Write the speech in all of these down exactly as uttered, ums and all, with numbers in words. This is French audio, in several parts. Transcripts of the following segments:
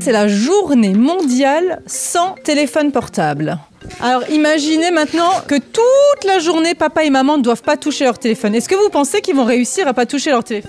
c'est la journée mondiale sans téléphone portable. Alors imaginez maintenant que toute la journée, papa et maman ne doivent pas toucher leur téléphone. Est-ce que vous pensez qu'ils vont réussir à pas toucher leur téléphone ?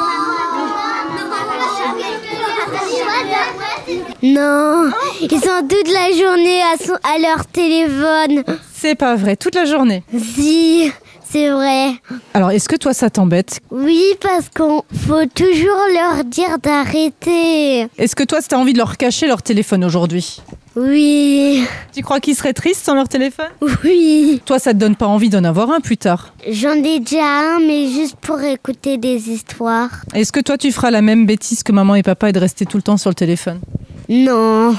Non, ils sont toute la journée à, son, à leur téléphone. C'est pas vrai, toute la journée. Si, c'est vrai. Alors est-ce que toi ça t'embête ? Oui, parce qu'on faut toujours leur dire d'arrêter. Est-ce que toi tu as envie de leur cacher leur téléphone aujourd'hui ? Oui. Tu crois qu'ils seraient tristes sans leur téléphone ? Oui. Toi ça te donne pas envie d'en avoir un plus tard ? J'en ai déjà un, mais juste pour écouter des histoires. Est-ce que toi tu feras la même bêtise que maman et papa et de rester tout le temps sur le téléphone ? Non.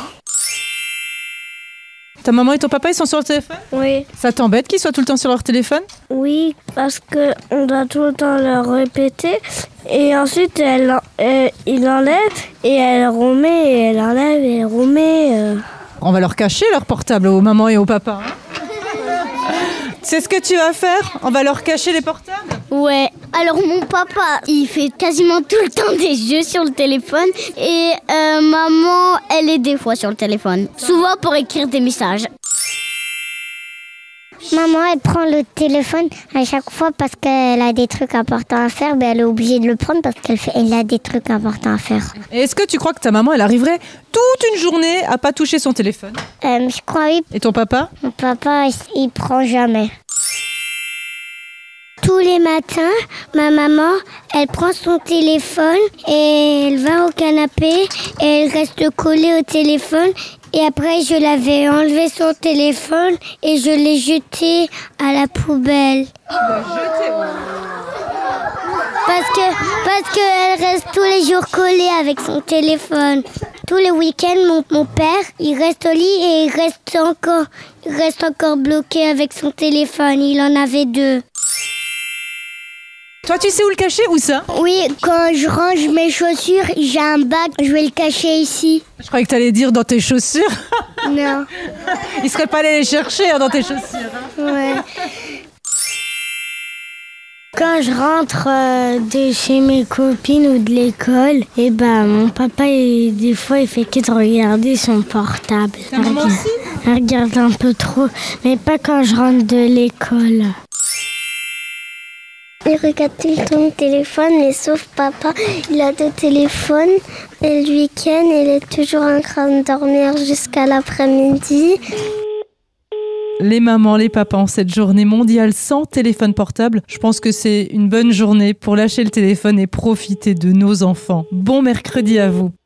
Ta maman et ton papa, ils sont sur le téléphone ? Oui. Ça t'embête qu'ils soient tout le temps sur leur téléphone ? Oui, parce qu'on doit tout le temps leur répéter. Et ensuite, elle, elle, il enlève et elle remet, et elle enlève et elle remet. Euh... On va leur cacher leur portable aux mamans et aux papas. Hein. C'est ce que tu vas faire ? On va leur cacher les portables ? Ouais. Alors mon papa, il fait quasiment tout le temps des jeux sur le téléphone. Et euh, maman, elle est des fois sur le téléphone. Souvent pour écrire des messages. Maman, elle prend le téléphone à chaque fois parce qu'elle a des trucs importants à faire. Ben, elle est obligée de le prendre parce qu'elle fait, elle a des trucs importants à faire. Et est-ce que tu crois que ta maman, elle arriverait toute une journée à pas toucher son téléphone ? Euh, je crois oui. Et ton papa ? Mon papa, il, il prend jamais. Tous les matins, ma maman, elle prend son téléphone et elle va au canapé et elle reste collée au téléphone. Et après, je l'avais enlevé son téléphone et je l'ai jeté à la poubelle. Tu l'as jeté ? Parce que, parce qu'elle reste tous les jours collée avec son téléphone. Tous les week-ends, mon, mon père, il reste au lit et il reste encore, il reste encore bloqué avec son téléphone. Il en avait deux. Toi, tu sais où le cacher ? Où ça ? Oui, quand je range mes chaussures, j'ai un bac, je vais le cacher ici. Je croyais que t'allais dire dans tes chaussures. Non. Ils seraient pas allés les chercher hein, dans tes chaussures. Hein. Ouais. Quand je rentre euh, de chez mes copines ou de l'école, et ben mon papa, il, des fois, il fait que de regarder son portable. Ta maman aussi ? Il regarde un peu trop, mais pas quand je rentre de l'école. Il regarde tout le temps le téléphone, mais sauf papa, il a deux téléphones. Et le week-end, il est toujours en train de dormir jusqu'à l'après-midi. Les mamans, les papas, en cette journée mondiale sans téléphone portable, je pense que c'est une bonne journée pour lâcher le téléphone et profiter de nos enfants. Bon mercredi à vous.